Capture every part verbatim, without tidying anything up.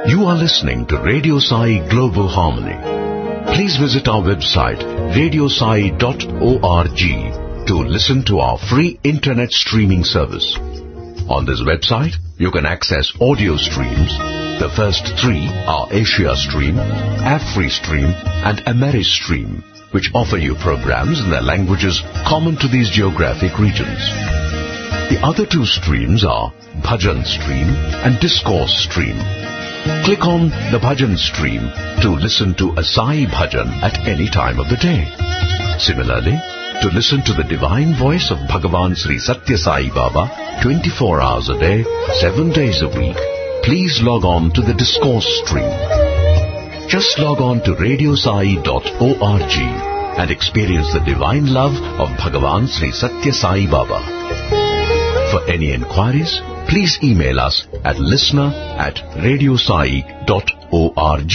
You are listening to Radio Sai Global Harmony. Please visit our website radio sai dot org to listen to our free internet streaming service. On this website, you can access audio streams. The first three are Asia Stream, Afri Stream and Ameristream, which offer you programs in the languages common to these geographic regions. The other two streams are Bhajan Stream and Discourse Stream. Click on the Bhajan Stream to listen to a Sai Bhajan at any time of the day. Similarly, to listen to the divine voice of Bhagavan Sri Satya Sai Baba twenty-four hours a day, seven days a week, please log on to the Discourse Stream. Just log on to radio sai dot org and experience the divine love of Bhagavan Sri Satya Sai Baba. For any inquiries, please email us at listener at radio sai dot org.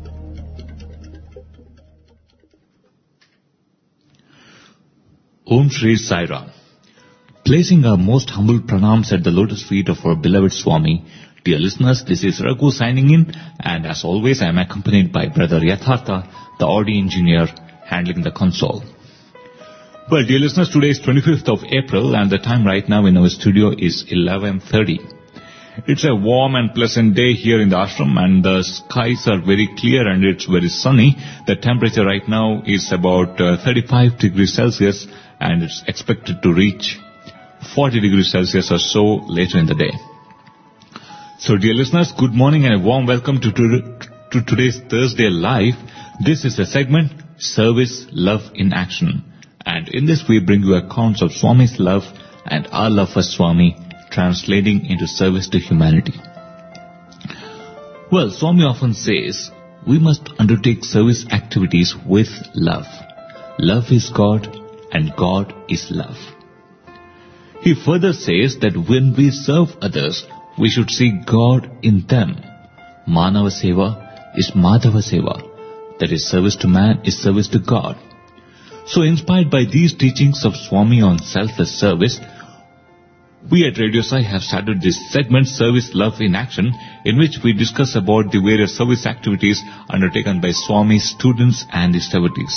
Om Shri Sai Ram. Placing our most humble pranams at the lotus feet of our beloved Swami. Dear listeners, this is Raghu signing in, and as always I am accompanied by Brother Yathartha, the audio engineer handling the console. Well, dear listeners, today is twenty-fifth of April and the time right now in our studio is eleven thirty. It's a warm and pleasant day here in the ashram and the skies are very clear and it's very sunny. The temperature right now is about uh, thirty-five degrees Celsius and it's expected to reach forty degrees Celsius or so later in the day. So dear listeners, good morning and a warm welcome to, to, to today's Thursday Live. This is a segment, Service, Love in Action. And in this we bring you accounts of Swami's love and our love for Swami translating into service to humanity. Well, Swami often says we must undertake service activities with love. Love is God and God is love. He further says that when we serve others, we should see God in them. Manava Seva is Madhava Seva. That is, service to man is service to God. So inspired by these teachings of Swami on selfless service, we at Radio Sai have started this segment, Service Love in Action, in which we discuss about the various service activities undertaken by Swami's students and his devotees.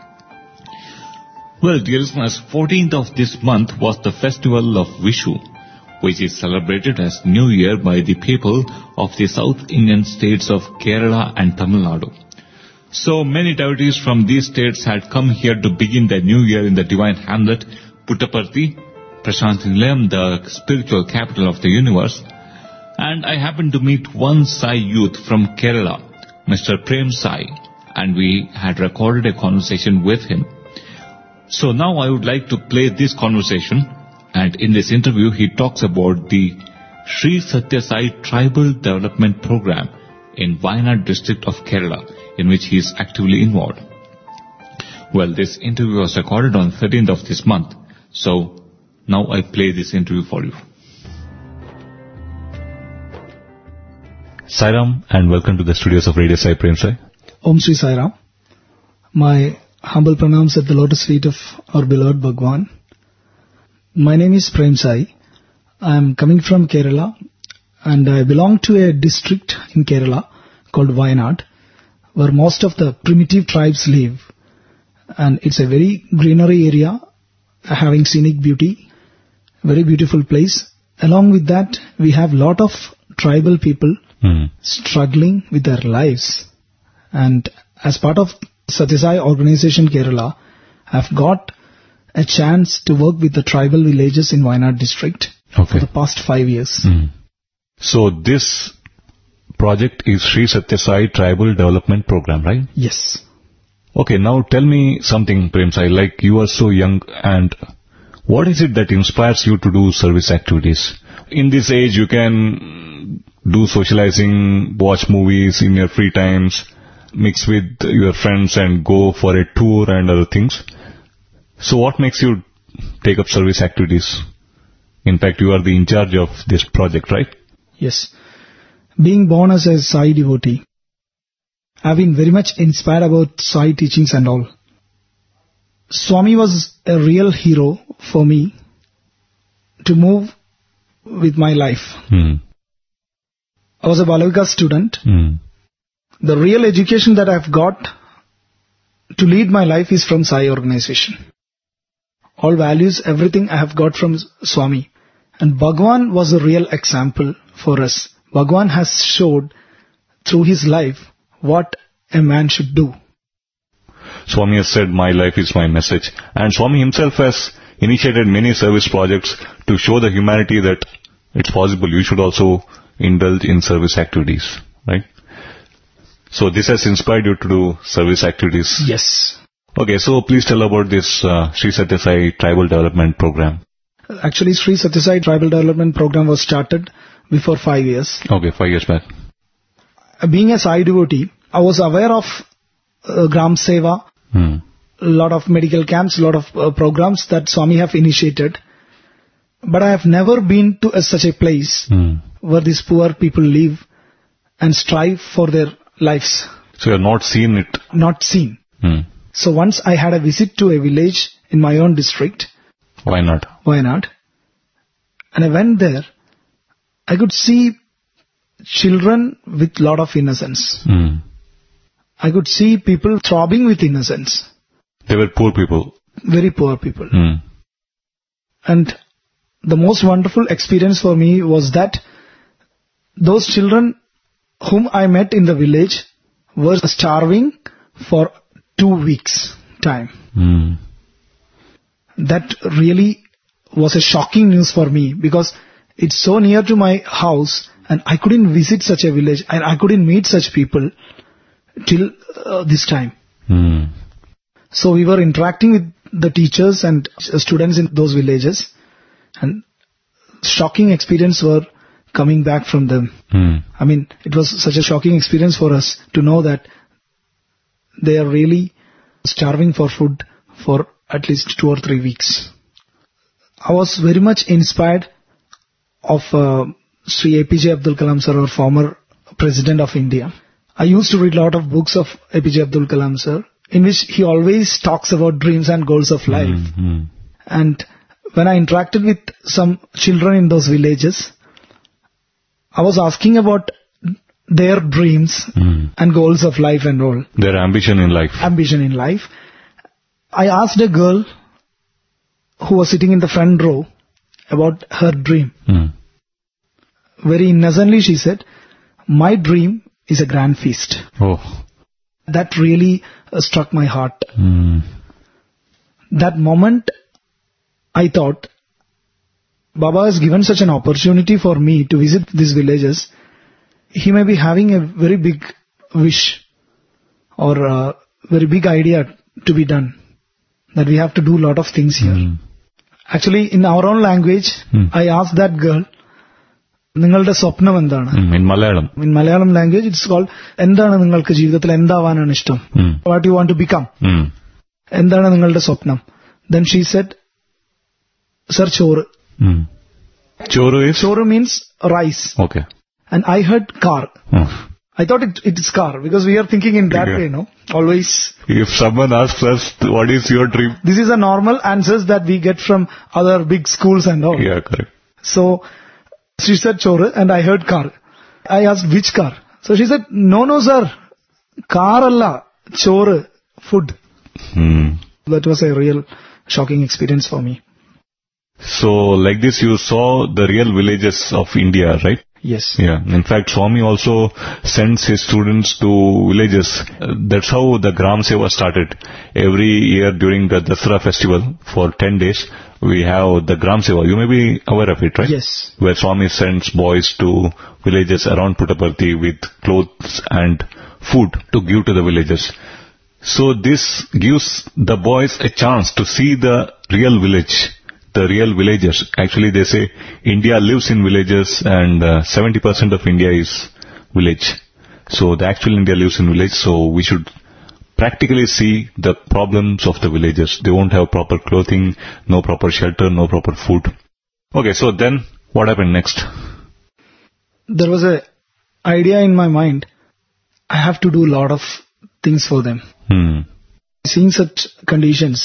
Well, dear listeners, fourteenth of this month was the festival of Vishu, which is celebrated as New Year by the people of the South Indian states of Kerala and Tamil Nadu. So many devotees from these states had come here to begin their new year in the divine hamlet, Puttaparthi, Prasanthi Nilayam, the spiritual capital of the universe. And I happened to meet one Sai youth from Kerala, Mister Prem Sai, and we had recorded a conversation with him. So now I would like to play this conversation, and in this interview he talks about the Sri Satya Sai Tribal Development Program in Wayanad district of Kerala, in which he is actively involved. Well, this interview was recorded on thirteenth of this month, so now I play this interview for you. Sai Ram, and welcome to the studios of Radio Sai. Prem Sai. Om Shri Sai Ram. My humble pranams at the lotus feet of our beloved Bhagwan. My name is Prem Sai. I am coming from Kerala and I belong to a district in Kerala called Wayanad, where most of the primitive tribes live. And it's a very greenery area, having scenic beauty, very beautiful place. Along with that, we have lot of tribal people mm. struggling with their lives. And as part of Satya Sai Organization Kerala, I've got a chance to work with the tribal villages in Wayanad district okay. for the past five years. Mm. So this project is Sri Satya Sai Tribal Development Program, right? Yes. Okay, now tell me something, Prem Sai, like you are so young, and what is it that inspires you to do service activities? In this age, you can do socializing, watch movies in your free times, mix with your friends and go for a tour and other things. So what makes you take up service activities? In fact, you are the in charge of this project, right? Yes. Being born as a Sai devotee, I've been very much inspired about Sai teachings and all. Swami was a real hero for me to move with my life. Hmm. I was a Balavikas student. Mm. The real education that I've got to lead my life is from Sai organization. All values, everything I have got from Swami. And Bhagwan was a real example for us. Bhagwan has showed through his life what a man should do. Swami has said, my life is my message. And Swami himself has initiated many service projects to show the humanity that it's possible. You should also indulge in service activities, right? So this has inspired you to do service activities. Yes. Okay, so please tell about this uh, Sri Satya Sai Tribal Development Program. Actually, Sri Satya Sai Tribal Development Program was started before five years. Okay, five years back. Being a Sai devotee, I was aware of uh, Gram Seva, Hmm. a lot of medical camps, a lot of uh, programs that Swami have initiated. But I have never been to a, such a place Hmm. where these poor people live and strive for their lives. So you have not seen it. Not seen. Hmm. So once I had a visit to a village in my own district, Why not? Wayanad, and I went there, I could see children with lot of innocence. Hmm. I could see people throbbing with innocence. They were poor people. Very poor people. Hmm. And the most wonderful experience for me was that those children whom I met in the village were starving for two weeks time. Hmm. That really was a shocking news for me because it's so near to my house and I couldn't visit such a village and I couldn't meet such people till uh, this time. Hmm. So we were interacting with the teachers and students in those villages and shocking experience were coming back from them. Hmm. I mean, it was such a shocking experience for us to know that they are really starving for food for at least two or three weeks. I was very much inspired of uh, Sri A P J Abdul Kalam sir, our former President of India. I used to read a lot of books of A P J Abdul Kalam sir, in which he always talks about dreams and goals of life. Hmm. And when I interacted with some children in those villages, I was asking about their dreams Hmm. and goals of life and all. Their ambition in life. Ambition in life. I asked a girl who was sitting in the front row about her dream. Hmm. Very innocently she said, my dream is a grand feast. Oh. That really uh, struck my heart. Hmm. That moment I thought, Baba has given such an opportunity for me to visit these villages. He may be having a very big wish or a very big idea to be done. That we have to do a lot of things here. Hmm. Actually, in our own language, Hmm. I asked that girl, നിങ്ങളുടെ സ്വപ്നം എന്താണ്? Hmm. In Malayalam. In Malayalam language, it's called, എന്താണ് നിങ്ങൾക്ക് ജീവിതത്തിൽ എന്താവാനാണ് ഇഷ്ടം? Hmm. What you want to become? Hmm. എന്താണ് നിങ്ങളുടെ സ്വപ്നം? Then she said, Sir, ചോറ്. Hmm. Choru is? Choru means rice. Okay. And I heard car. Hmm. I thought it, it is car because we are thinking in that Yeah. way, no? Always. If someone asks us, what is your dream? This is a normal answers that we get from other big schools and all. Yeah, correct. So, she said choru and I heard car. I asked which car? So she said, no, no, sir. Car alla, choru, food. Hmm. That was a real shocking experience for me. So, like this, you saw the real villages of India, right? Yes. Yeah. In fact, Swami also sends his students to villages. Uh, That's how the Gram Seva started. Every year during the Dasara festival, for ten days, we have the Gram Seva. You may be aware of it, right? Yes. Where Swami sends boys to villages around Puttaparthi with clothes and food to give to the villagers. So this gives the boys a chance to see the real village, the real villagers. Actually, they say India lives in villages and uh, seventy percent of India is village. So the actual India lives in village, so we should practically see the problems of the villagers. They won't have proper clothing, no proper shelter, no proper food. Okay, so then what happened next? There was a idea in my mind. I have to do a lot of things for them. Hmm. Seeing such conditions,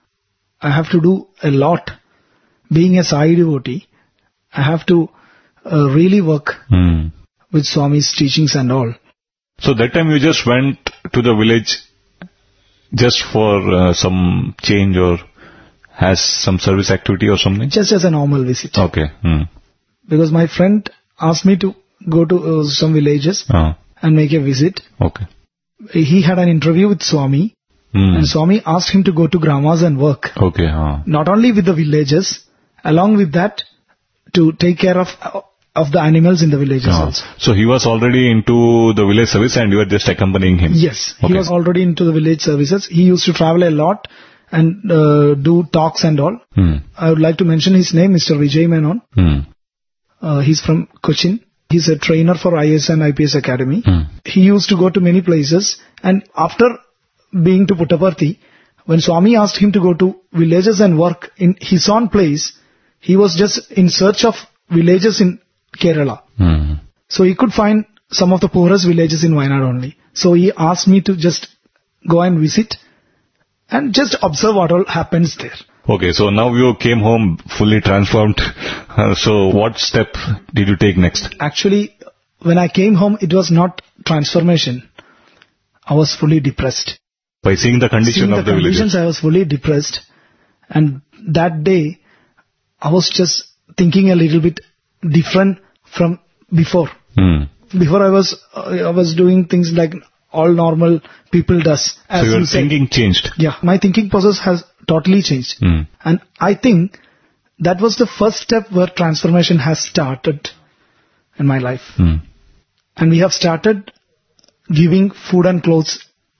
I have to do a lot. Being a Sai devotee, I have to uh, really work Hmm. with Swami's teachings and all. So that time you just went to the village just for uh, some change or has some service activity or something? Just as a normal visit. Okay. Hmm. Because my friend asked me to go to uh, some villages Uh, and make a visit. okay. He had an interview with Swami, Hmm. and Swami asked him to go to Gramas and work. Okay. Uh. Not only with the villages, along with that, to take care of of the animals in the villages Uh, also. so he was already into the village service and you were just accompanying him? Yes, he Okay. was already into the village services. He used to travel a lot and uh, do talks and all. Hmm. I would like to mention his name, Mister Vijay Menon. Hmm. Uh, he's from Cochin. He's a trainer for I A S and I P S Academy. Hmm. He used to go to many places, and after being to Puttaparthi, when Swami asked him to go to villages and work in his own place, he was just in search of villages in Kerala. Hmm. So he could find some of the poorest villages in Wayanad only. So he asked me to just go and visit and just observe what all happens there. Okay, so now you came home fully transformed. Uh, so what step did you take next? Actually, when I came home, it was not transformation. I was fully depressed. By seeing the condition Seeing of the the conditions, villages? I was fully depressed. And that day, I was just thinking a little bit different from before. Hmm. Before I was, uh, I was doing things like all normal people does. As So your you said. thinking changed? Yeah, my thinking process has totally changed. Hmm. And I think that was the first step where transformation has started in my life. Hmm. And we have started giving food and clothes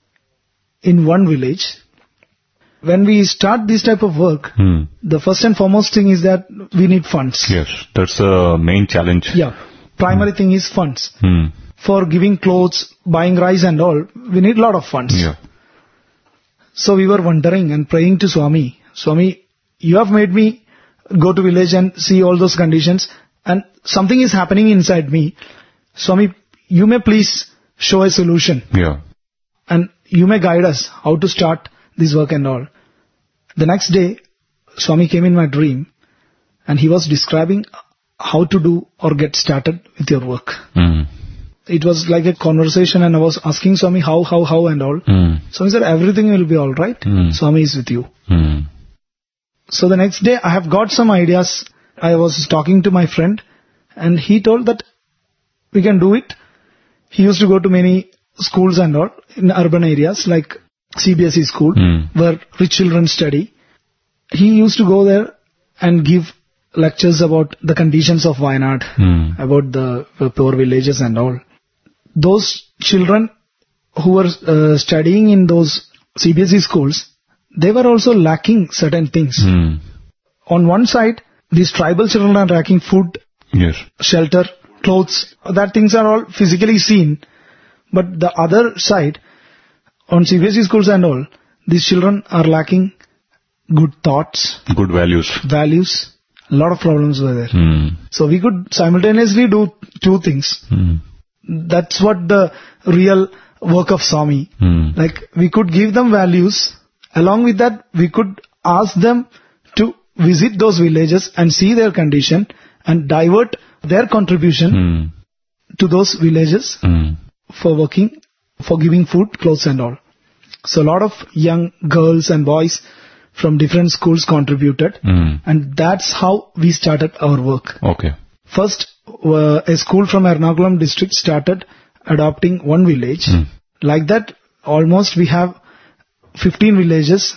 in one village. When we start this type of work, Hmm. the first and foremost thing is that we need funds. Yes, that's the main challenge. Yeah. Primary thing is funds. Hmm. For giving clothes, buying rice and all, we need a lot of funds. Yeah. So we were wondering and praying to Swami, Swami, you have made me go to village and see all those conditions, and something is happening inside me. Swami, you may please show a solution, Yeah. and you may guide us how to start this work and all. The next day, Swami came in my dream, and he was describing how to do or get started with your work. Hmm. It was like a conversation, and I was asking Swami how, how, how and all. Hmm. Swami said, everything will be alright. Hmm. Swami is with you. Hmm. So the next day I have got some ideas. I was talking to my friend and he told that we can do it. He used to go to many schools and all in urban areas like C B S E school Hmm. where rich children study. He used to go there and give lectures about the conditions of Wayanad, Hmm. about the, the poor villages and all. Those children who were uh, studying in those C B S E schools, they were also lacking certain things. Hmm. On one side, these tribal children are lacking food, Yes. shelter, clothes. That things are all physically seen. But the other side, on C B S E schools and all, these children are lacking good thoughts, Good values. values. A lot of problems were there. Hmm. So we could simultaneously do two things. Hmm. That's what the real work of Swami. Hmm. Like we could give them values. Along with that, we could ask them to visit those villages and see their condition and divert their contribution Hmm. to those villages Hmm. for working, for giving food, clothes and all. So a lot of young girls and boys from different schools contributed, Hmm. and that's how we started our work. Okay. First, uh, a school from Ernakulam district started adopting one village. Hmm. Like that, almost we have fifteen villages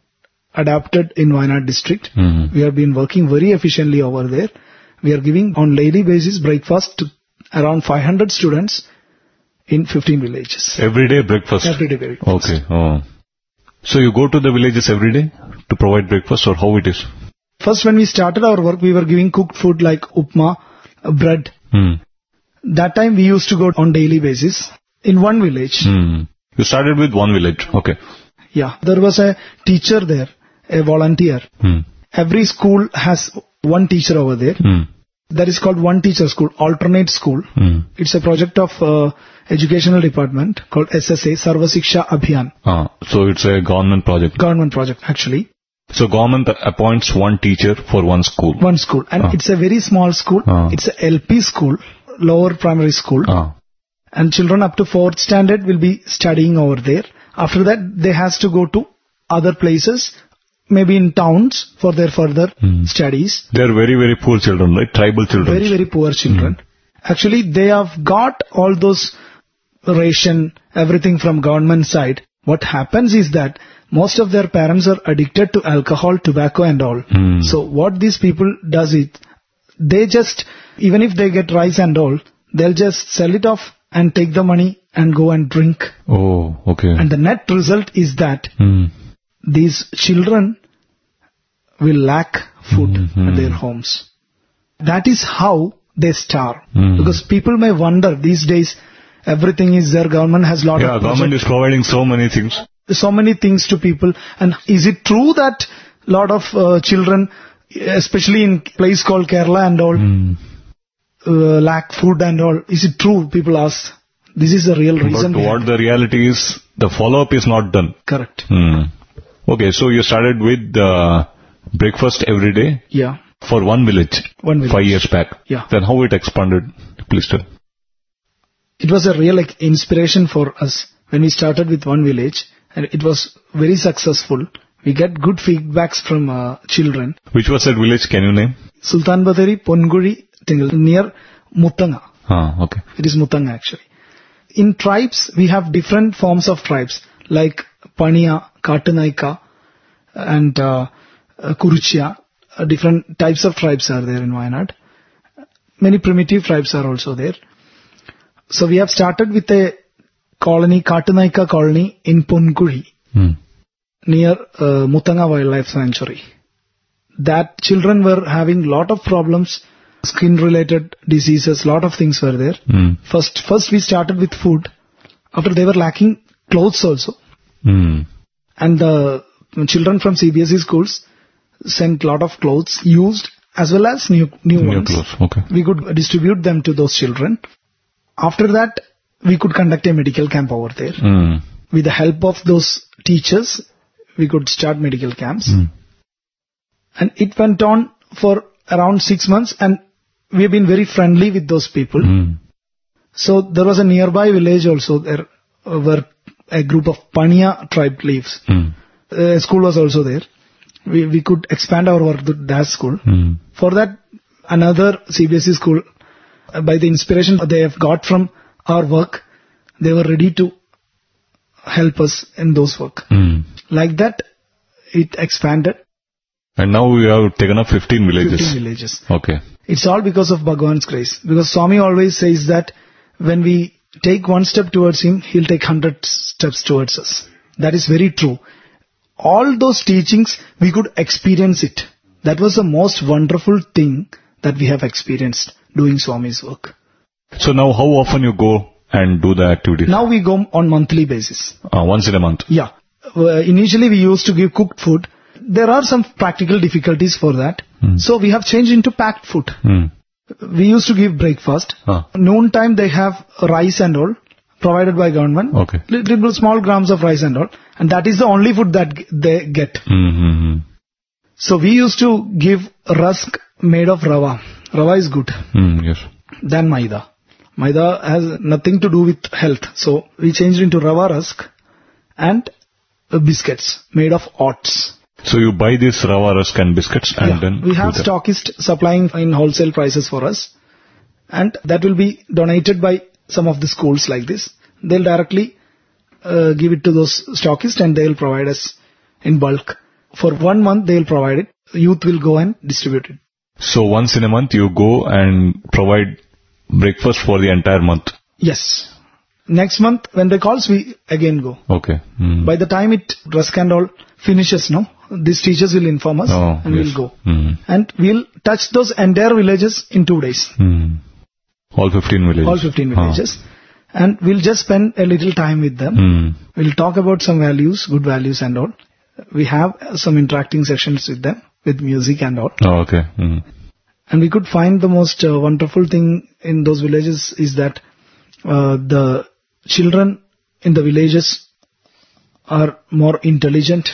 adapted in Wayanad district. Hmm. We have been working very efficiently over there. We are giving on daily basis breakfast to around five hundred students in fifteen villages. Every day breakfast? Every day breakfast. Okay. Oh. So you go to the villages every day to provide breakfast, or how it is? First, when we started our work, we were giving cooked food like upma, uh, bread. Hmm. That time we used to go on daily basis in one village. Hmm. You started with one village. Okay. Yeah, there was a teacher there, a volunteer. Hmm. Every school has one teacher over there. Hmm. That is called one teacher school, alternate school. Hmm. It's a project of uh, educational department called S S A, Sarva Siksha Abhiyan. Ah, so it's a government project. Government project actually. So government appoints one teacher for one school. One school. And Ah. it's a very small school. Ah. It's a L P school. lower primary school. Ah. And children up to fourth standard will be studying over there. After that, they has to go to other places, maybe in towns, for their further Hmm. studies. They're very, very poor children, right? Tribal children. Very, very poor children. Actually, they have got all those ration, everything from government side. What happens is that most of their parents are addicted to alcohol, tobacco and all. Hmm. So what these people does is, they just, even if they get rice and all, they'll just sell it off and take the money and go and drink. Oh, okay. And the net result is that Hmm. these children will lack food Mhm. at their homes. That is how they starve. Hmm. Because people may wonder these days, everything is there, government has lot Yeah, of government project, is providing so many things. so many things to people. And is it true that lot of uh, children, especially in place called Kerala and all, Hmm. uh, lack food and all? Is it true? People ask. This is the real reason. But what behind the reality is, the follow-up is not done. it. Correct. Hmm. Okay, so you started with uh, breakfast every day Yeah. for one village, One village. five years back. Yeah. Then how it expanded? Please tell. It was a real like inspiration for us when we started with one village, and it was very successful. We get good feedbacks from uh, children. Which was that village? Can you name? Sultan Badari, Ponguri, Tingal, near Muttanga. Ah, okay. It is Muttanga actually. In tribes, we have different forms of tribes like Paniya, Katanaika, and uh, uh, Kuruchia. Uh, different types of tribes are there in Wayanad. Many primitive tribes are also there. So we have started with a colony, Katanaika colony in Ponguri, Hmm. near uh, Muttanga Wildlife Sanctuary. That children were having lot of problems, skin-related diseases, lot of things were there. Hmm. First, first we started with food. After they were lacking clothes also. Hmm. And the children from C B S E schools sent lot of clothes used as well as new, new, New ones. clothes. Okay. We could distribute them to those children. After that, we could conduct a medical camp over there. Hmm. With the help of those teachers, we could start medical camps. Hmm. And it went on for around six months and we have been very friendly with those people. Hmm. So there was a nearby village also. There were a group of Paniya tribe lives. Hmm. A school was also there. We, we could expand our work to that school. Hmm. For that, another C B S E school, uh, by the inspiration they have got from our work, they were ready to help us in those work. Hmm. Like that, it expanded. And now we have taken up fifteen villages. fifteen villages. Okay. It's all because of Bhagwan's grace. Because Swami always says that when we take one step towards him, he'll take hundred steps towards us. That is very true. All those teachings, we could experience it. That was the most wonderful thing that we have experienced doing Swami's work. So now how often you go and do the activities? Now we go on monthly basis. Uh, once in a month. Yeah. Uh, initially we used to give cooked food. There are some practical difficulties for that. Hmm. So we have changed into packed food. Hmm. We used to give breakfast. Ah. Noon time they have rice and all provided by government. Okay. Little small grams of rice and all. And that is the only food that g- they get. Hmm. Hmm. Hmm. So we used to give rusk made of rava. Rava is good Hmm. Yes. than maida. Maida has nothing to do with health. So we changed into rava rusk and uh, biscuits made of oats. So you buy this rava rusk and biscuits and Yeah, then we have do that. stockists supplying in wholesale prices for us, and that will be donated by some of the schools like this. They'll directly uh, give it to those stockists and they'll provide us in bulk. For one month they'll provide it. Youth will go and distribute it. So once in a month you go and provide breakfast for the entire month. Yes. Next month when they calls, we again go. Okay. Hmm. By the time it rusk and all finishes, no, these teachers will inform us Oh, and yes. we'll go. Hmm. And we'll touch those entire villages in two days. Hmm. All fifteen villages. All fifteen Ah. villages. And we'll just spend a little time with them. Hmm. We'll talk about some values, good values and all. We have some interacting sessions with them, with music and all. Oh, okay. Hmm. And we could find the most uh, wonderful thing in those villages is that uh, the children in the villages are more intelligent.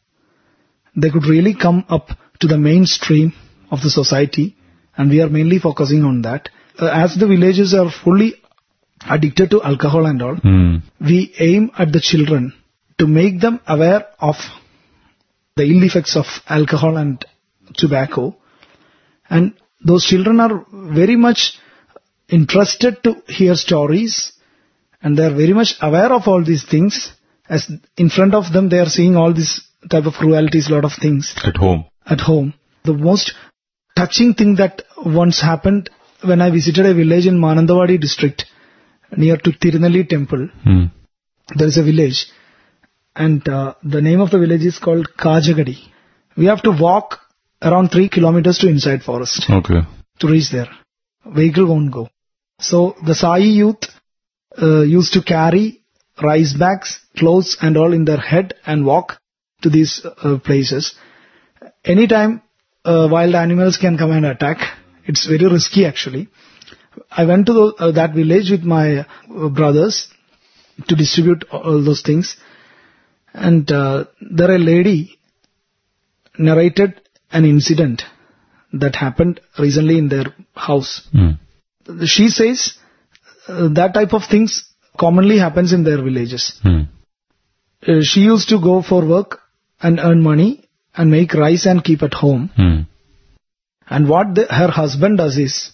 They could really come up to the mainstream of the society, and we are mainly focusing on that. uh, as the villages are fully addicted to alcohol and all, Hmm. we aim at the children to make them aware of the ill effects of alcohol and tobacco. And those children are very much interested to hear stories, and they are very much aware of all these things. As in front of them, they are seeing all these type of cruelties, lot of things At home. at home. The most touching thing that once happened when I visited a village in Manandawadi district near to Tirunelli temple. Hmm. There is a village, and uh, the name of the village is called Kajagadi. We have to walk around three kilometers to inside forest Okay. to reach there. Vehicle won't go. So the Sai youth uh, used to carry rice bags, clothes and all in their head and walk to these uh, places. Anytime uh, wild animals can come and attack. It's very risky actually. I went to the, uh, that village with my uh, brothers to distribute all those things. And uh, there a lady narrated an incident that happened recently in their house. Hmm. She says uh, that type of things commonly happens in their villages. Hmm. Uh, she used to go for work and earn money and make rice and keep at home. Hmm. And what the, her husband does is,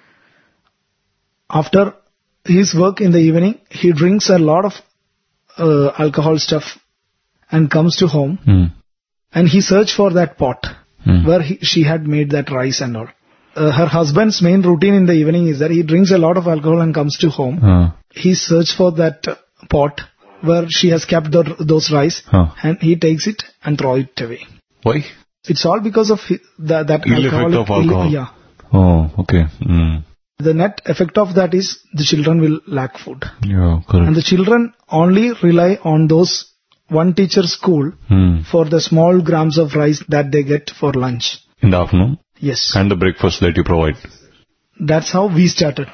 after his work in the evening, he drinks a lot of uh, alcohol stuff and comes to home, Hmm. and he searched for that pot Hmm. where he, she had made that rice and all. Uh, her husband's main routine in the evening is that he drinks a lot of alcohol and comes to home. Uh, He searched for that uh, pot where she has kept the, those rice, Huh. and he takes it and throw it away. Why? It's all because of hi- the, that Ill effect alcoholic- of alcohol. ill- yeah. Oh, okay. Hmm. The net effect of that is the children will lack food. Yeah, correct. And the children only rely on those one teacher school Hmm. for the small grams of rice that they get for lunch. In the afternoon? Yes. And the breakfast that you provide. That's how we started.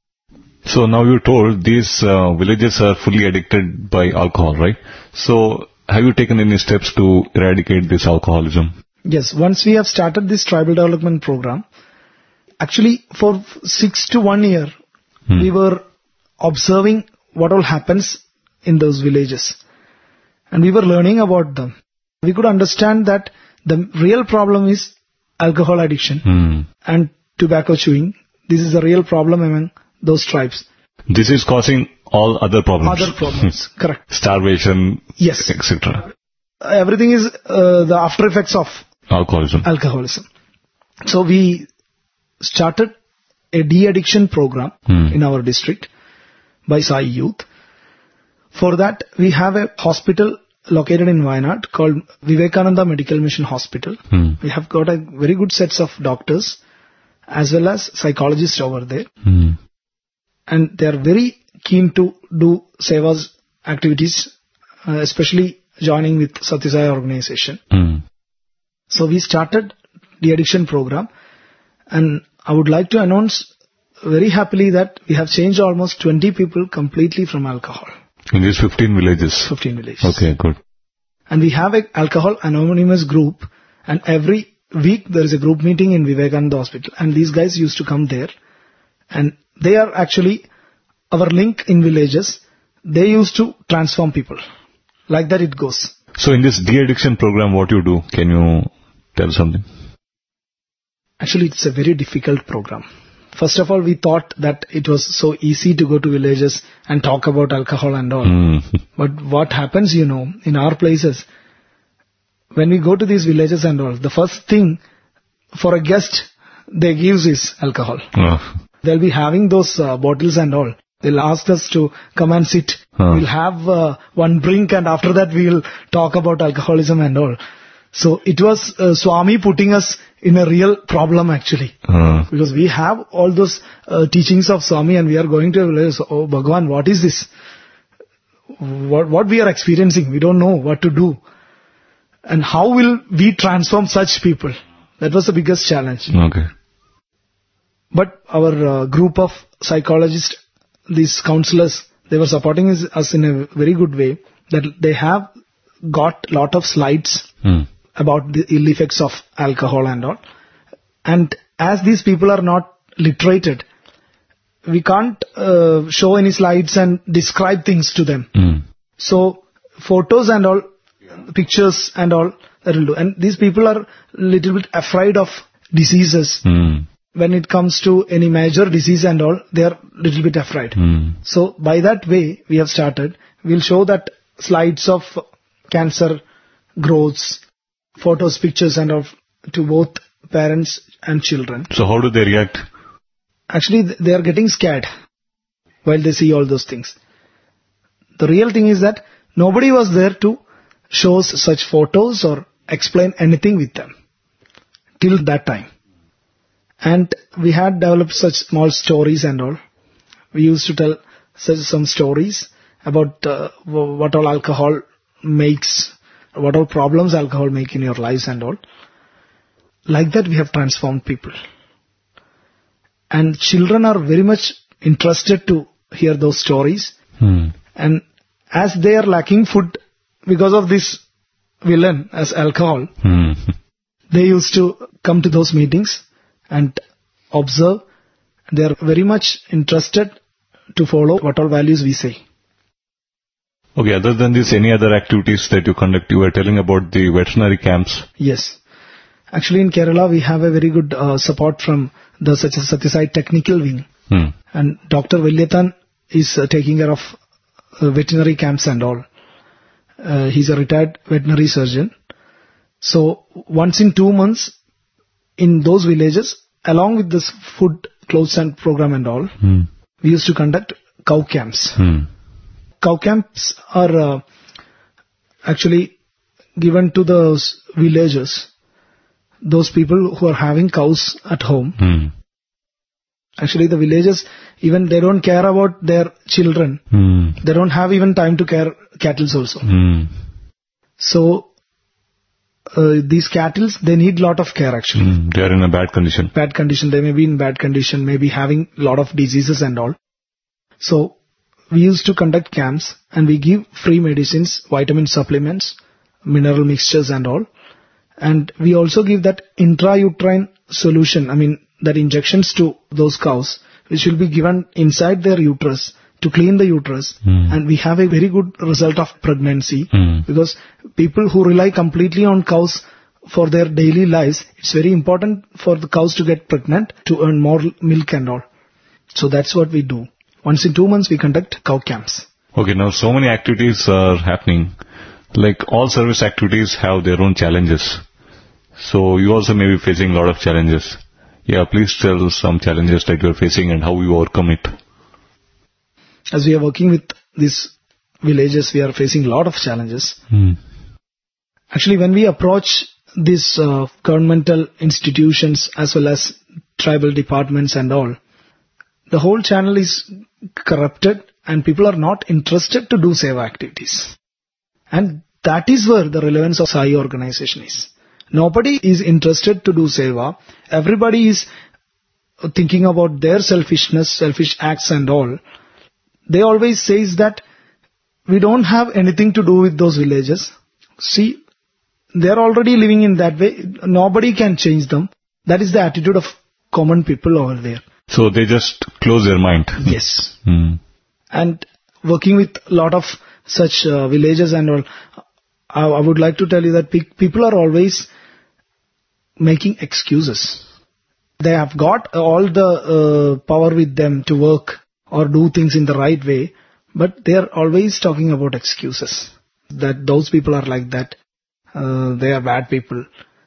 So now you told these uh, villages are fully addicted by alcohol, right? So have you taken any steps to eradicate this alcoholism? Yes, once we have started this tribal development program, actually for six to one year, Hmm. we were observing what all happens in those villages. And we were learning about them. We could understand that the real problem is alcohol addiction Hmm. and tobacco chewing. This is a real problem among those tribes. This is causing all other problems. Other problems, correct. Starvation, Yes. et cetera. Everything is uh, the after effects of Alcoholism. alcoholism. So we started a de-addiction program Hmm. in our district by Sai Youth. For that, we have a hospital located in Wayanad called Vivekananda Medical Mission Hospital. Hmm. We have got a very good sets of doctors as well as psychologists over there. Hmm. And they are very keen to do sevas activities, uh, especially joining with Satyasai organization. Hmm. So we started the addiction program, and I would like to announce very happily that we have changed almost twenty people completely from alcohol, In these fifteen villages. fifteen villages. Okay, good. And we have a alcohol anonymous group, and every week there is a group meeting in Vivekananda Hospital, and these guys used to come there, and they are actually our link in villages. They used to transform people. Like that it goes. So in this de-addiction program, what you do? Can you tell something? Actually, it's a very difficult program. First of all, we thought that it was so easy to go to villages and talk about alcohol and all. Hmm. But what happens, you know, in our places, when we go to these villages and all, the first thing for a guest they give is alcohol. Ah. They'll be having those uh, bottles and all. They'll ask us to come and sit. Huh. We'll have uh, one drink, and after that we'll talk about alcoholism and all. So it was uh, Swami putting us in a real problem actually. Ah. Because we have all those uh, teachings of Swami, and we are going to realize, oh Bhagwan, what is this? What, what we are experiencing? We don't know what to do. And how will we transform such people? That was the biggest challenge. Okay. But our uh, group of psychologists, these counselors, they were supporting us, us in a very good way, that they have got lot of slides Hmm. about the ill effects of alcohol and all. And as these people are not literated, we can't uh, show any slides and describe things to them. Mm. So photos and all, pictures and all, that will do. And these people are little bit afraid of diseases. Mm. When it comes to any major disease and all, they are little bit afraid. Mm. So by that way, we have started. We'll show that slides of cancer growths, photos, pictures and all to both parents and children. So how do they react? Actually, they are getting scared while they see all those things. The real thing is that nobody was there to show such photos or explain anything with them till that time. And we had developed such small stories and all. We used to tell such some stories about uh, what all alcohol makes, what all problems alcohol make in your lives and all. Like that we have transformed people. And children are very much interested to hear those stories. Hmm. And as they are lacking food because of this villain as alcohol, Hmm. they used to come to those meetings and observe. They are very much interested to follow what all values we say. Okay, other than this, any other activities that you conduct? You were telling about the veterinary camps. Yes. Actually, in Kerala, we have a very good uh, support from the Satya Sai Technical Wing. Hmm. And Doctor Vilyathan is uh, taking care of uh, veterinary camps and all. Uh, he's a retired veterinary surgeon. So, once in two months, in those villages, along with this food, clothes and program and all, Hmm. we used to conduct cow camps. Hmm. Cow camps are uh, actually given to those villagers, those people who are having cows at home. Hmm. Actually, the villagers, even they don't care about their children. Hmm. They don't have even time to care cattle also. Hmm. So, uh, these cattle, they need lot of care actually. Hmm. They are in a bad condition. Bad condition, they may be in bad condition, maybe having lot of diseases and all. So, we used to conduct camps and we give free medicines, vitamin supplements, mineral mixtures and all. And we also give that intrauterine solution, I mean that injections to those cows, which will be given inside their uterus to clean the uterus. Hmm. And we have a very good result of pregnancy Hmm. because people who rely completely on cows for their daily lives, it's very important for the cows to get pregnant to earn more milk and all. So that's what we do. Once in two months we conduct cow camps. Okay, now so many activities are happening. Like all service activities have their own challenges. So you also may be facing a lot of challenges. Yeah, please tell some challenges that you are facing and how you overcome it. As we are working with these villages, we are facing a lot of challenges. Hmm. Actually, when we approach these uh, governmental institutions as well as tribal departments and all, the whole channel is corrupted and people are not interested to do seva activities. And that is where the relevance of Sai organization is. Nobody is interested to do seva. Everybody is thinking about their selfishness, selfish acts and all. They always says that we don't have anything to do with those villages. See, they are already living in that way. Nobody can change them. That is the attitude of common people over there. So they just close their mind. Yes. Hmm. And working with a lot of such uh, villages and all, I, I would like to tell you that pe- people are always making excuses. They have got all the uh, power with them to work or do things in the right way, but they are always talking about excuses. That those people are like that. Uh, they are bad people.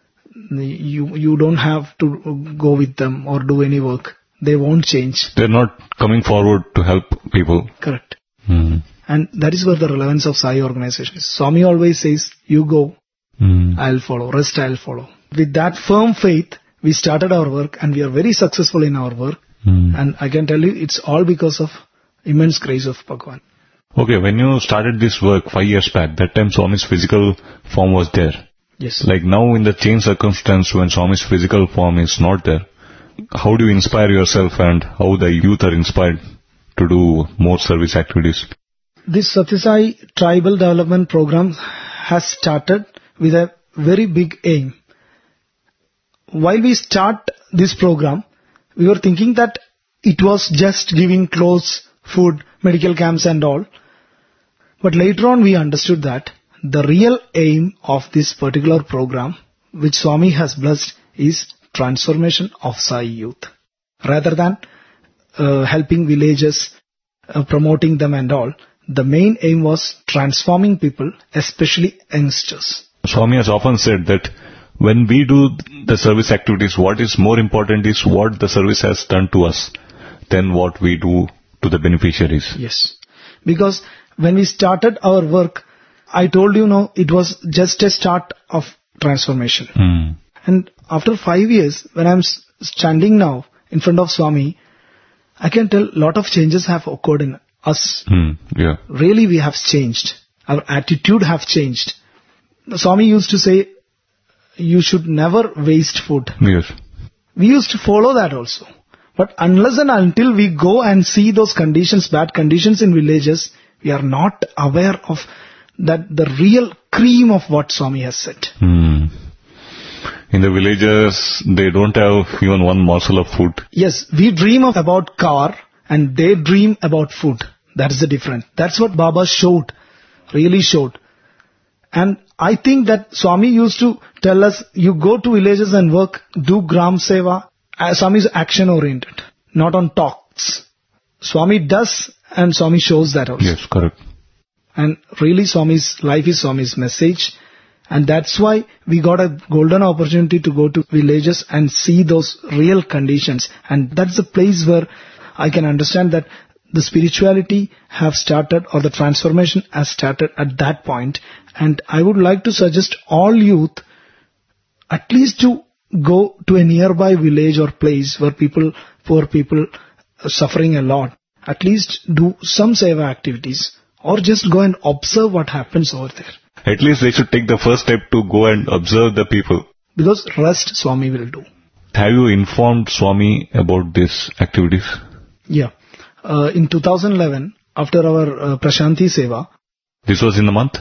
You you don't have to go with them or do any work. They won't change. They're not coming forward to help people. Correct. Hmm. And that is where the relevance of Sai organization is. Swami always says, you go, Hmm. I'll follow, rest I'll follow. With that firm faith, we started our work and we are very successful in our work. Hmm. And I can tell you, it's all because of immense grace of Bhagwan. Okay, when you started this work five years back, that time Swami's physical form was there. Yes. Like now in the changed circumstance when Swami's physical form is not there, how do you inspire yourself and how the youth are inspired to do more service activities? This Satya Sai Tribal Development Program has started with a very big aim. While we start this program, we were thinking that it was just giving clothes, food, medical camps and all. But later on we understood that the real aim of this particular program, which Swami has blessed, is transformation of Sai youth. Rather than uh, helping villages, uh, promoting them and all, the main aim was transforming people, especially youngsters. Swami has often said that when we do the service activities, what is more important is what the service has done to us than what we do to the beneficiaries. Yes. Because when we started our work, I told you, no, it was just a start of transformation. Mm. And after five years, when I'm standing now in front of Swami, I can tell a lot of changes have occurred in us. Mm. Yeah. Really, we have changed. Our attitude have changed. Swami used to say, you should never waste food. Yes. We used to follow that also. But unless and until we go and see those conditions, bad conditions in villages, we are not aware of that the real cream of what Swami has said. Mm. In the villages, they don't have even one morsel of food. Yes, we dream of about car and they dream about food. That is the difference. That's what Baba showed, really showed. And I think that Swami used to tell us, you go to villages and work, do Gram Seva. Uh, Swami is action oriented, not on talks. Swami does and Swami shows that also. Yes, correct. And really Swami's life is Swami's message. And that's why we got a golden opportunity to go to villages and see those real conditions. And that's the place where I can understand that the spirituality have started, or the transformation has started at that point. And I would like to suggest all youth at least to go to a nearby village or place where people, poor people are suffering a lot. At least do some seva activities or just go and observe what happens over there. At least they should take the first step to go and observe the people. Because rest Swami will do. Have you informed Swami about these activities? Yeah. Uh, in two thousand eleven, after our uh, Prashanti Seva. This was in the month?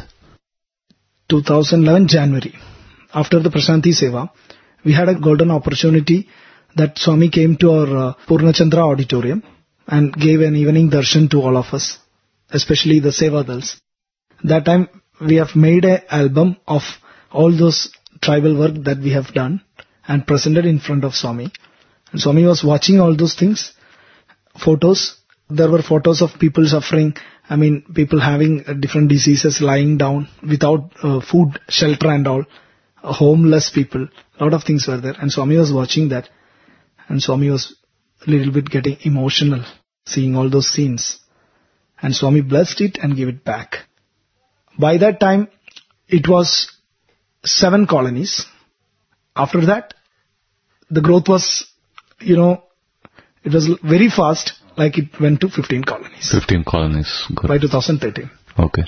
two thousand eleven January. After the Prashanti Seva, we had a golden opportunity that Swami came to our uh, Purnachandra auditorium and gave an evening darshan to all of us, especially the Sevadals. That time we have made an album of all those tribal work that we have done and presented in front of Swami. And Swami was watching all those things, photos. There were photos of people suffering, I mean people having uh, different diseases, lying down without uh, food, shelter and all, uh, homeless people, a lot of things were there. And Swami was watching that and Swami was a little bit getting emotional seeing all those scenes. And Swami blessed it and gave it back. By that time, it was seven colonies. After that, the growth was, you know, it was very fast, like it went to fifteen colonies. fifteen colonies. Good. By two thousand thirteen. Okay.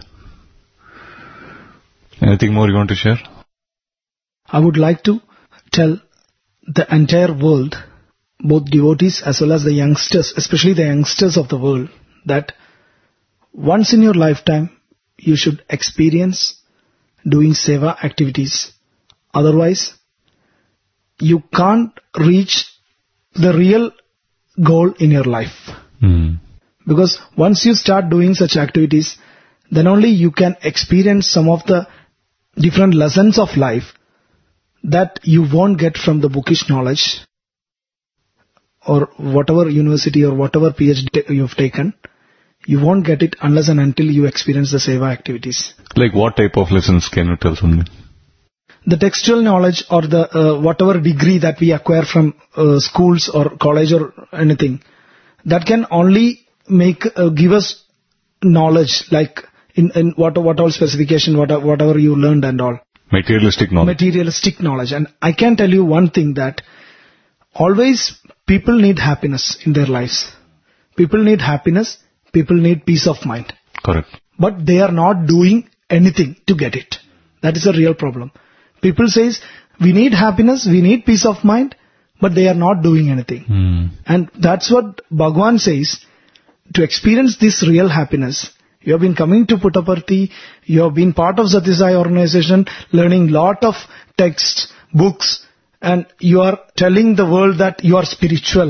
Anything more you want to share? I would like to tell the entire world, both devotees as well as the youngsters, especially the youngsters of the world, that once in your lifetime, you should experience doing seva activities. Otherwise, you can't reach the real goal in your life. Mm. Because once you start doing such activities, then only you can experience some of the different lessons of life that you won't get from the bookish knowledge or whatever university or whatever PhD you've taken. You won't get it unless and until you experience the seva activities. Like what type of lessons can you tell somebody? The textual knowledge or the uh, whatever degree that we acquire from uh, schools or college or anything, that can only make uh, give us knowledge, like in, in what what all specification, what, whatever you learned and all. Materialistic knowledge. Materialistic knowledge. And I can tell you one thing, that always people need happiness in their lives. People need happiness. People need peace of mind. Correct. But they are not doing anything to get it. That is a real problem. People says, we need happiness, we need peace of mind, but they are not doing anything. Mm. And that's what Bhagwan says. To experience this real happiness, you have been coming to Puttaparthi, you have been part of Satya Sai organization, learning lot of texts, books, and you are telling the world that you are spiritual.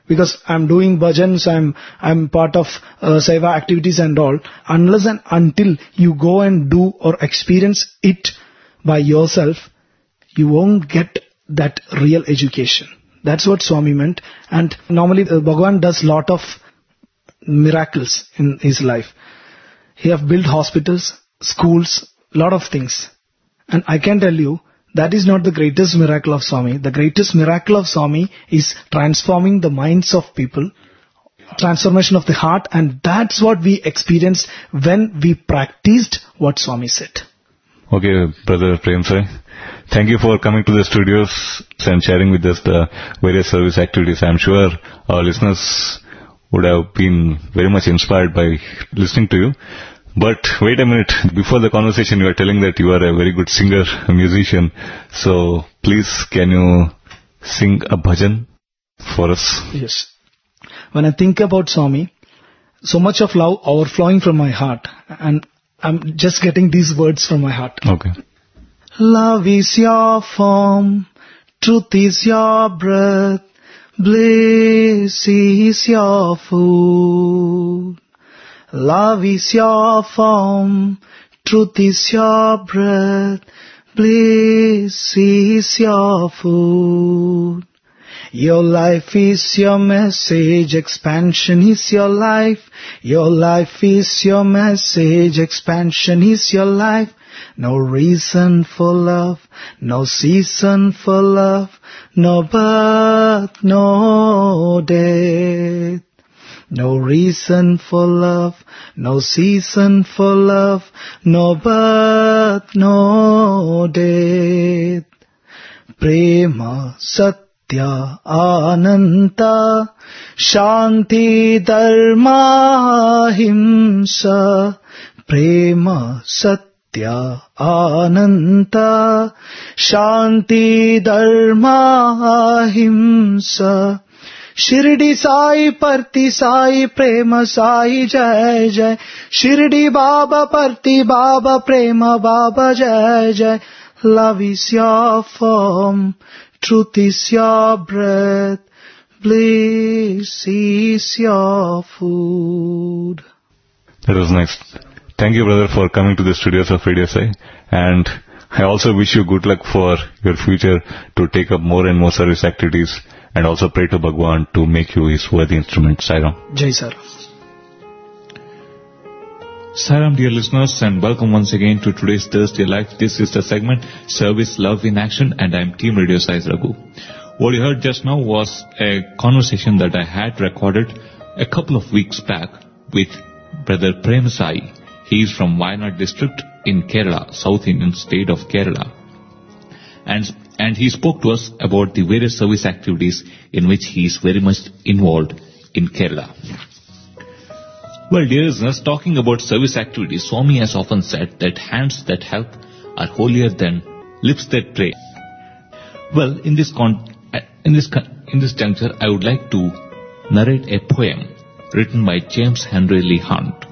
because I'm doing bhajans, I'm I'm part of uh, seva activities and all. Unless and until you go and do or experience it by yourself, you won't get that real education. That's what Swami meant. And normally uh, Bhagavan does lot of miracles in his life. He have built hospitals, schools, lot of things. And I can tell you, that is not the greatest miracle of Swami. The greatest miracle of Swami is transforming the minds of people, transformation of the heart, and that's what we experienced when we practiced what Swami said. Okay, Brother Prem Sai, thank you for coming to the studios and sharing with us the various service activities. I'm sure our listeners would have been very much inspired by listening to you. But wait a minute, before the conversation you were telling that you are a very good singer, a musician. So please, can you sing a bhajan for us? Yes. When I think about Swami, so much of love overflowing from my heart, and I'm just getting these words from my heart. Okay. Love is your form, truth is your breath, bliss is your food. Love is your form, truth is your breath, bliss is your food. Your life is your message, expansion is your life. Your life is your message, expansion is your life. No reason for love, no season for love, no birth, no death. No reason for love, no season for love, no birth, no death. Prema Satya Ananta, Shanti Dharma Himsa. Prema Satya Ananta, Shanti Dharma Himsa. Shirdi Sai Parti Sai Prema Sai Jai Jai. Shirdi Baba Parti Baba Prema Baba Jai Jai. Love is your form, truth is your breath, bliss is your food. That was nice. Thank you, brother, for coming to the studios of Radio Sai. And I also wish you good luck for your future to take up more and more service activities, and also pray to Bhagwan to make you his worthy instrument. Sai Ram. Jai Saram. Sai Ram, dear listeners, and welcome once again to today's Thursday Live. This is the segment Service Love in Action, and I'm Team Radio Sai's Raghu. What you heard just now was a conversation that I had recorded a couple of weeks back with Brother Prem Sai. He is from Wayanad district in Kerala, South Indian state of Kerala. And And he spoke to us about the various service activities in which he is very much involved in Kerala. Well, dear listeners, talking about service activities, Swami has often said that hands that help are holier than lips that pray. Well, in this con- in this in this juncture, I would like to narrate a poem written by James Henry Lee Hunt.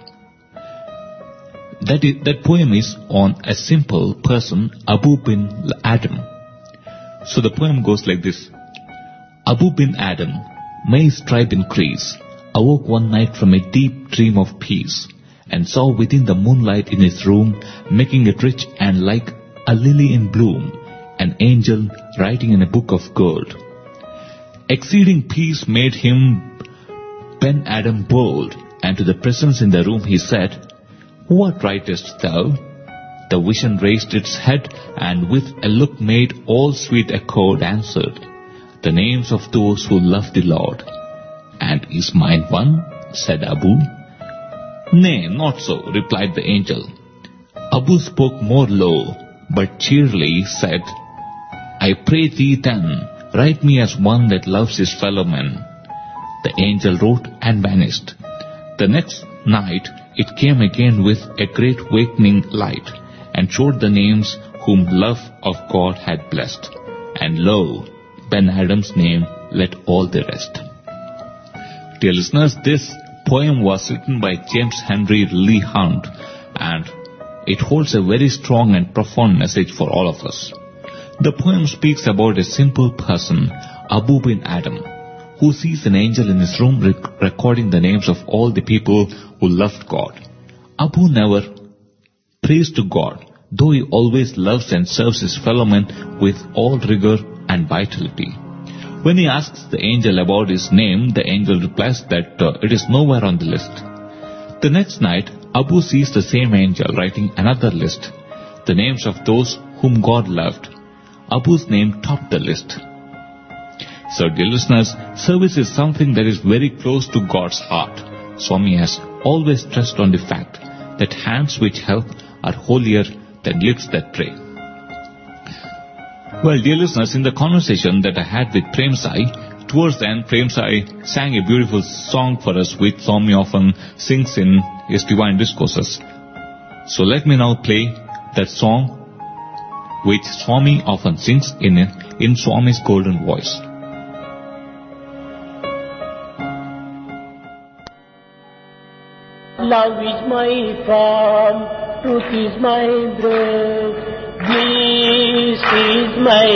That is, that poem is on a simple person, Abu bin Adam. So the poem goes like this. Abu bin Adam, may his tribe increase, awoke one night from a deep dream of peace, and saw within the moonlight in his room, making it rich and like a lily in bloom, an angel writing in a book of gold. Exceeding peace made him Ben Adam bold, and to the presence in the room he said, What writest thou? The vision raised its head, and with a look made all sweet accord answered, The names of those who love the Lord. And is mine one? Said Abu. Nay, not so, replied the angel. Abu spoke more low, but cheerily said, I pray thee then, write me as one that loves his fellow men. The angel wrote and vanished. The next night it came again with a great wakening light, and showed the names whom love of God had blessed. And lo, Ben Adam's name led all the rest. Dear listeners, this poem was written by James Henry Lee Hunt, and it holds a very strong and profound message for all of us. The poem speaks about a simple person, Abu bin Adam, who sees an angel in his room rec- recording the names of all the people who loved God. Abu never prays to God, though he always loves and serves his fellow men with all rigor and vitality. When he asks the angel about his name, the angel replies that uh, it is nowhere on the list. The next night, Abu sees the same angel writing another list, the names of those whom God loved. Abu's name topped the list. So dear listeners, service is something that is very close to God's heart. Swami has always stressed on the fact that hands which help are holier than lips that pray. Well, dear listeners, in the conversation that I had with Prem Sai, towards the end, Prem Sai sang a beautiful song for us which Swami often sings in his divine discourses. So let me now play that song which Swami often sings in, in Swami's golden voice. Love is my form, truth is my breath, bliss is my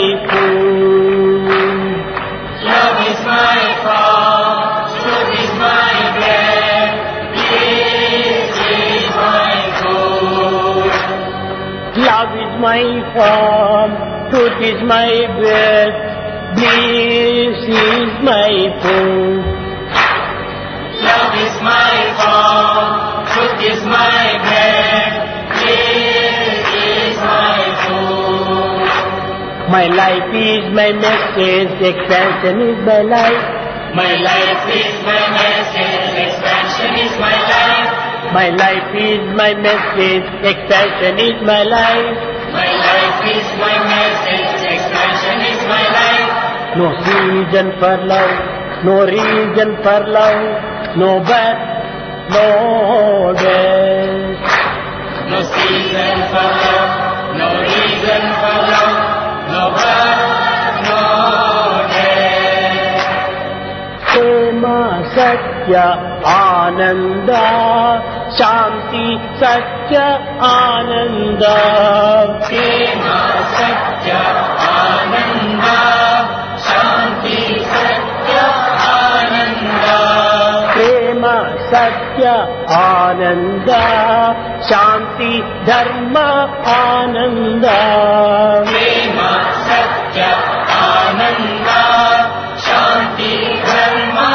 food. Love is my form, truth is my breath, bliss is my food. Love is my form, truth is my breath, bliss is my food. Love is my form, truth is my breath, bliss is my food. My life is my message, expansion is my life. My life is my message, expansion is my life. My life is my message, expansion is my life. My life is my message, expansion is my life. No reason for love, no reason for love. No birth, no death. No season for love, no reason for love, no birth, no death. Prema Satya Ananda, Shanti Satya Ananda. Prema Satya Ananda, Shanti Satya Ananda. Satya Ananda, Shanti Dharma Ananda. Prema Satya Ananda, Shanti Dharma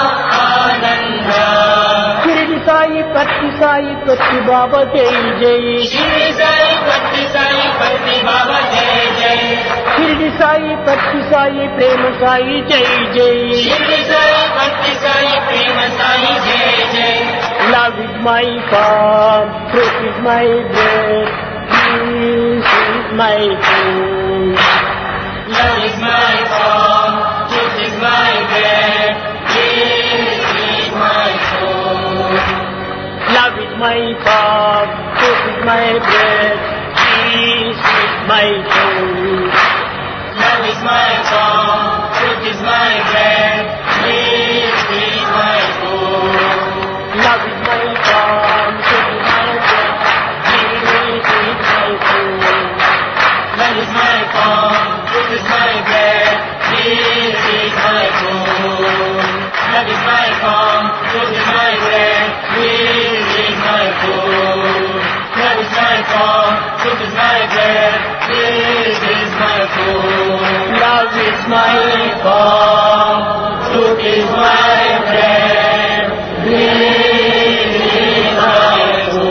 Ananda. Shirdi Sai Patti Sai Patti Baba Jai Jai. Shirdi Sai Patti Sai Patti Baba Jai Jai. Shirdi Sai Patti Sai Prema Sai Jai Jai. Shirdi Sai Patti Sai Prema Sai Jai Jai. Love is my form, truth is my breath, peace is my food. Love is my form, truth is my breath, peace is my food. Love is my form, truth is my breath, peace is my food. Love is my form, truth is my breath, peace is my food. Love is my form, truth is my breath, peace is my food. Love is my form, truth is my breath, peace is my food. Love is my form, truth is my breath, peace is my food. Love is my form, truth is my breath, peace is my food. Love is my form, truth is my breath, peace is my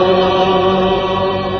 food.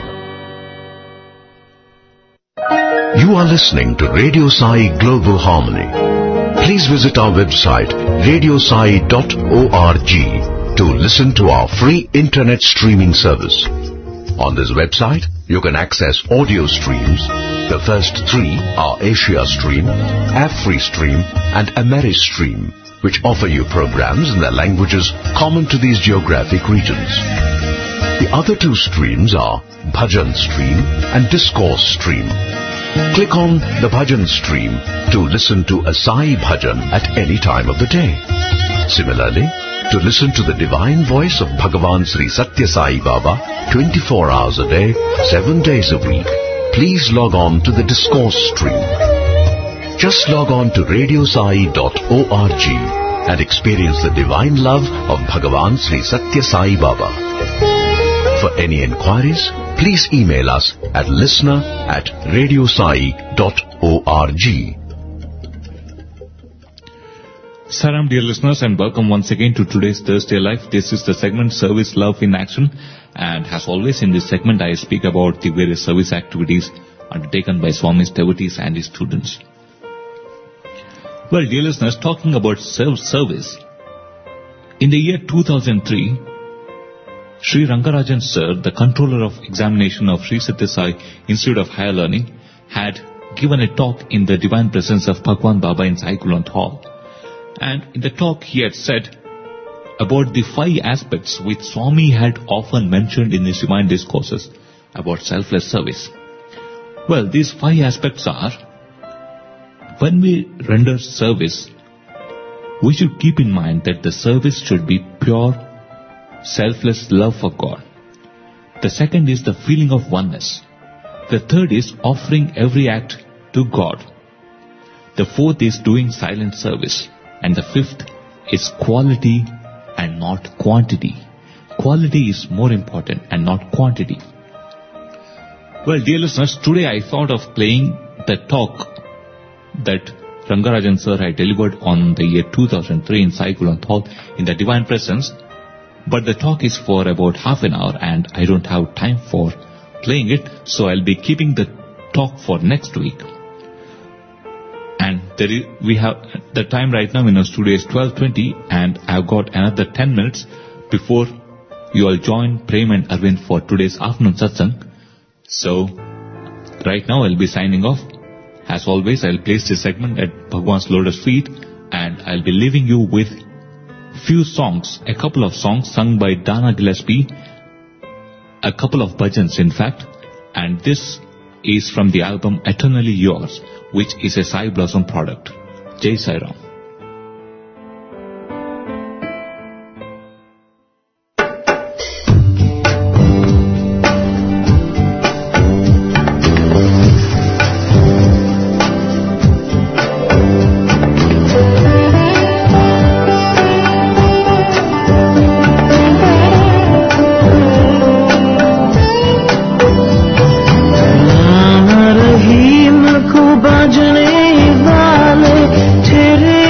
You are listening to Radio Sai Global Harmony. Please visit our website radio sai dot org to listen to our free internet streaming service. On this website, you can access audio streams. The first three are Asia Stream, AfriStream and AmeriStream, which offer you programs in the languages common to these geographic regions. The other two streams are Bhajan Stream and Discourse Stream. Click on the Bhajan Stream to listen to a Sai Bhajan at any time of the day. Similarly, to listen to the divine voice of Bhagavan Sri Satya Sai Baba twenty-four hours a day, seven days a week, please log on to the Discourse Stream. Just log on to radio sai dot org and experience the divine love of Bhagavan Sri Satya Sai Baba. For any enquiries, please email us at listener at radiosai dot org. Salam, dear listeners, and welcome once again to today's Thursday Life. This is the segment Service Love in Action, and as always in this segment I speak about the various service activities undertaken by Swami's devotees and his students. Well, dear listeners, talking about self-service, in the year two thousand three, Sri Rangarajan Sir, the controller of examination of Sri Satya Sai Institute of Higher Learning, had given a talk in the divine presence of Bhagwan Baba in Sai Kulwant Hall. And in the talk he had said about the five aspects which Swami had often mentioned in his divine discourses about selfless service. Well, these five aspects are: when we render service, we should keep in mind that the service should be pure, selfless love for God. The second is the feeling of oneness. The third is offering every act to God. The fourth is doing silent service. And the fifth is quality and not quantity. Quality is more important and not quantity. Well, dear listeners, today I thought of playing the talk that Rangarajan Sir had delivered on the year two thousand three in Sai Kulwant Hall in the Divine Presence. But the talk is for about half an hour and I don't have time for playing it, so I'll be keeping the talk for next week. And there is, we have the time right now in our studio is twelve twenty, and I've got another ten minutes before you all join Prem and Arvind for today's afternoon satsang. So, right now I'll be signing off. As always, I'll place this segment at Bhagwan's lotus feet, and I'll be leaving you with few songs, a couple of songs sung by Dana Gillespie, a couple of bhajans in fact, and this is from the album Eternally Yours, which is a Sai Blossom product. Jai Sai Ram. बजने वाले तेरे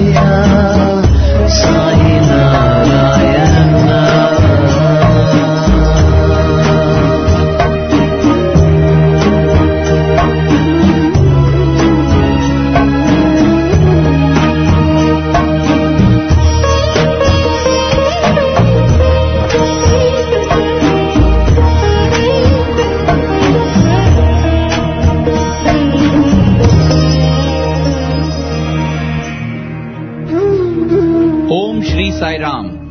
Sai Narayana. Om Shri Sai Ram.